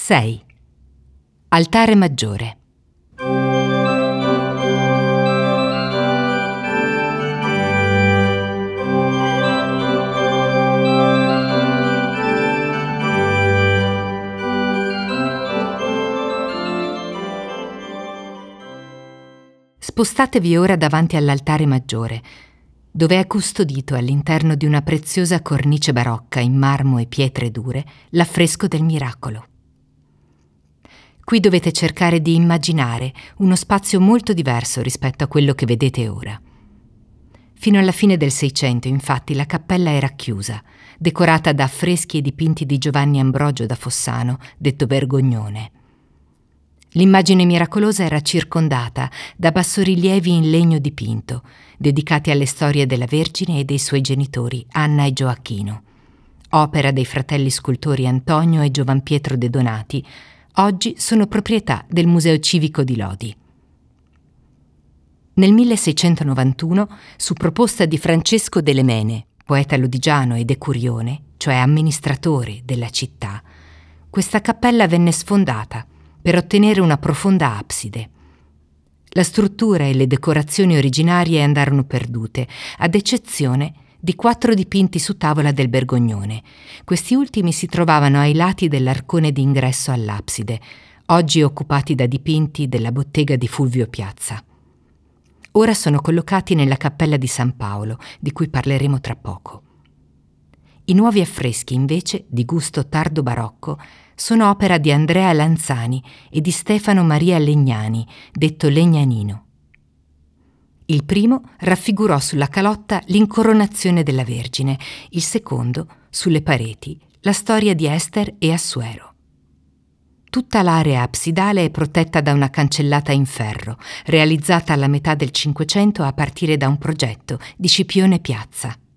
6. Altare maggiore. Spostatevi ora davanti all'altare maggiore, dove è custodito all'interno di una preziosa cornice barocca in marmo e pietre dure l'affresco del miracolo. Qui dovete cercare di immaginare uno spazio molto diverso rispetto a quello che vedete ora. Fino alla fine del Seicento, infatti, la cappella era chiusa, decorata da affreschi e dipinti di Giovanni Ambrogio da Fossano, detto Bergognone. L'immagine miracolosa era circondata da bassorilievi in legno dipinto, dedicati alle storie della Vergine e dei suoi genitori, Anna e Gioacchino. Opera dei fratelli scultori Antonio e Giovan Pietro de Donati, oggi sono proprietà del Museo Civico di Lodi. Nel 1691, su proposta di Francesco delle Mene, poeta lodigiano e decurione, cioè amministratore della città, questa cappella venne sfondata per ottenere una profonda abside. La struttura e le decorazioni originarie andarono perdute, ad eccezione di 4 dipinti su tavola del Bergognone. Questi ultimi si trovavano ai lati dell'arcone d'ingresso all'abside, oggi occupati da dipinti della bottega di Fulvio Piazza. Ora sono collocati nella cappella di San Paolo, di cui parleremo tra poco. I nuovi affreschi, invece, di gusto tardo barocco, sono opera di Andrea Lanzani e di Stefano Maria Legnani, detto Legnanino. Il primo raffigurò sulla calotta l'incoronazione della Vergine, il secondo, sulle pareti, la storia di Ester e Assuero. Tutta l'area absidale è protetta da una cancellata in ferro, realizzata alla metà del Cinquecento a partire da un progetto di Scipione Piazza.